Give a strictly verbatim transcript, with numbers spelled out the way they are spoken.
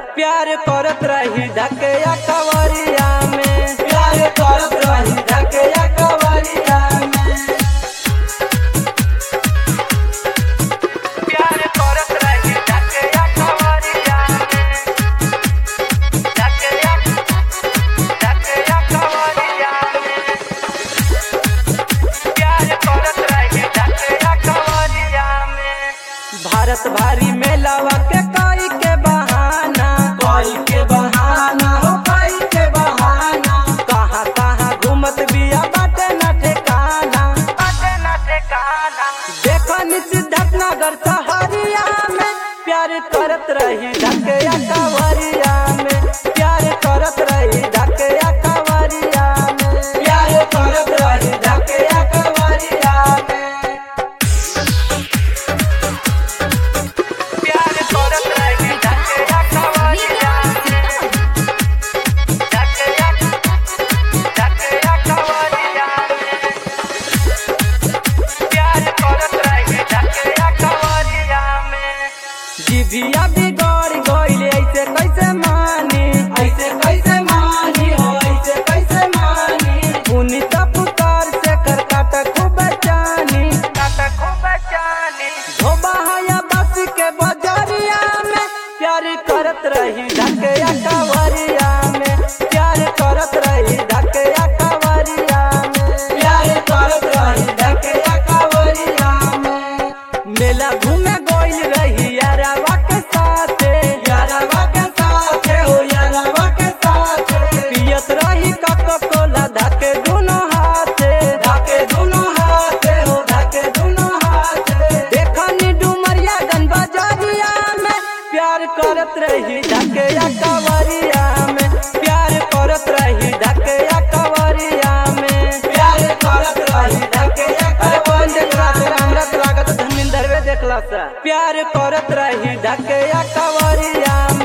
प्यार करत रही ढके कवरिया में, प्यार करत रही ढके कवरिया में, प्यार करत रही ढके कवरिया में, ढके ढके कवरिया में, प्यार करत रही ढके कवरिया में। भारत भारी मेलावा के कोई के बहाना, कोई के बहाना हो कोई के बहाना, कहाँ कहाँ घूमत बिया बाटे न ठिकाना, बाटे न ठिकाना। देखो सिद्धार्थ नगर सहरिया में, प्यार करत रही ढके कवरिया में, प्यार करत रही ढके कवरिया में, प्यार करत रही ढके कवरिया में, प्यार करत रही ढके कवरिया में, ढके ढके कवरिया में, प्यार करत रही ढके कवरिया में। जिभिया बिगड़ गइल ऐसे कैसे मानी, ऐसे कैसे मानी हो ऐसे कैसे मानी, पुनीत पुकार से कर काट खूब जानी, काट खूब जानी। धोबा हया बस के बजरिया में, प्यार करत रही ढके कवरिया में, प्यार करत रही ढके कवरिया में, प्यार करत रही ढके कवरिया में। मेला घूमे गइल रही यारवा के साथे, यारवा के साथे हो यारवा के साथे, पियत रही कोको कोला ढके दुनो हाथे, ढके दुनो हाथे हो ढके दुनो हाथे। देखनी डुमरिया गन बाजारिया में, प्यार करत रही ढके कवरिया में, प्यार करत रही ढके कवरिया में, प्यार करत रही ढके अरे कौन देखला तोरा हमरा तो लागत धर्मेंद्र वे देखला सा, प्यार करत रही ढके कवरिया में।